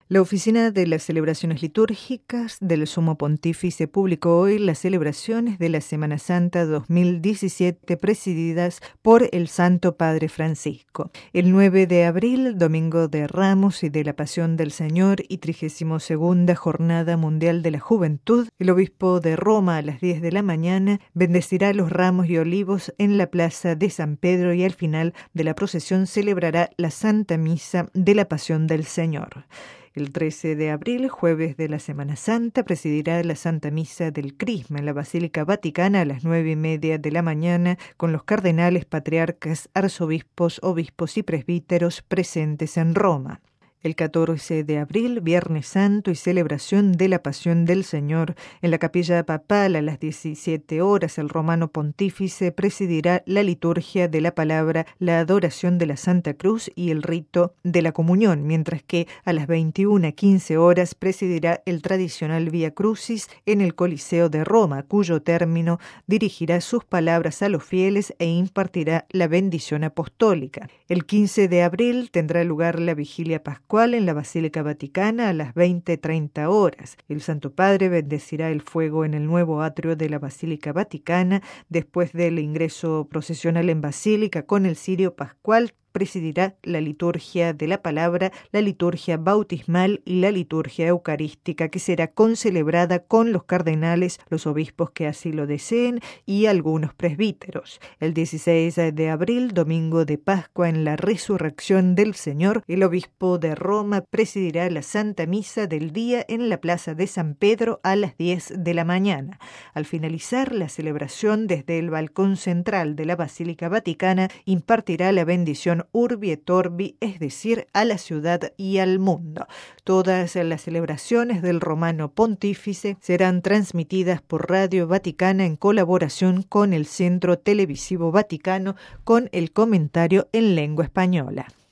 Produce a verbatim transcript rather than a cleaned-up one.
La Oficina de las Celebraciones Litúrgicas del Sumo Pontífice publicó hoy las celebraciones de la Semana Santa dos mil diecisiete presididas por el Santo Padre Francisco. El nueve de abril, Domingo de Ramos y de la Pasión del Señor y trigésimo segunda Jornada Mundial de la Juventud, el obispo de Roma a las diez de la mañana bendecirá los ramos y olivos en la plaza de San Pedro y al final de la procesión celebrará la Santa Misa de la Pasión del Señor. El trece de abril, jueves de la Semana Santa, presidirá la Santa Misa del Crisma en la Basílica Vaticana a las nueve y media de la mañana con los cardenales, patriarcas, arzobispos, obispos y presbíteros presentes en Roma. El catorce de abril, Viernes Santo y celebración de la Pasión del Señor. En la Capilla Papal a las diecisiete horas, el romano pontífice presidirá la liturgia de la palabra, la adoración de la Santa Cruz y el rito de la comunión, mientras que a las veintiuna quince horas presidirá el tradicional Vía Crucis en el Coliseo de Roma, cuyo término dirigirá sus palabras a los fieles e impartirá la bendición apostólica. El quince de abril tendrá lugar la Vigilia Pascual en la Basílica Vaticana a las veinte treinta horas. El Santo Padre bendecirá el fuego en el nuevo atrio de la Basílica Vaticana después del ingreso procesional en Basílica con el cirio pascual. Presidirá la liturgia de la palabra, la liturgia bautismal y la liturgia eucarística, que será concelebrada con los cardenales, los obispos que así lo deseen y algunos presbíteros. El dieciséis de abril, domingo de Pascua, en la resurrección del Señor, el obispo de Roma presidirá la Santa Misa del día en la plaza de San Pedro a las diez de la mañana. Al finalizar la celebración, desde el balcón central de la Basílica Vaticana, impartirá la bendición Urbi et Orbi, es decir, a la ciudad y al mundo. Todas las celebraciones del Romano Pontífice serán transmitidas por Radio Vaticana en colaboración con el Centro Televisivo Vaticano con el comentario en lengua española.